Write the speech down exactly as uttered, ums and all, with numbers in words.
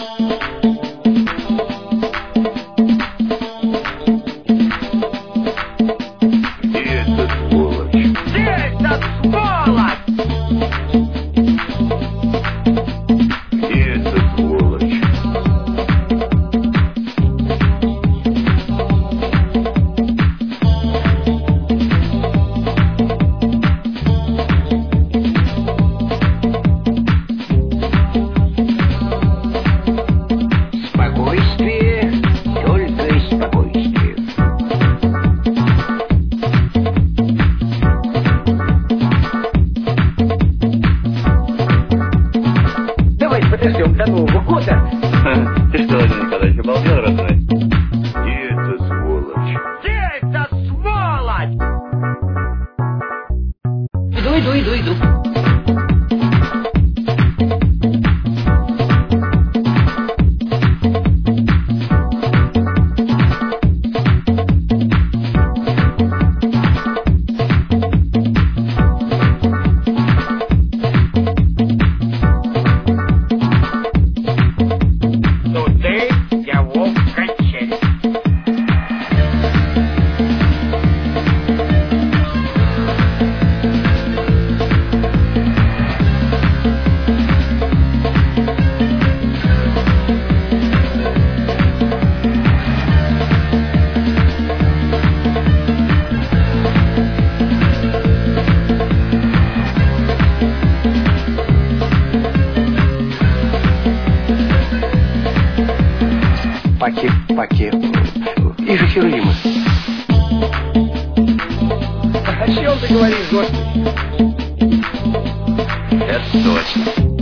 Подождем до Нового года. Ты что, Владимир Николаевич, обалдел, родной? Где эта сволочь? Где эта сволочь? Иду, иду, иду, иду. Паки, паки. И же Херонимы. О чем ты говоришь, Господи? Это точно.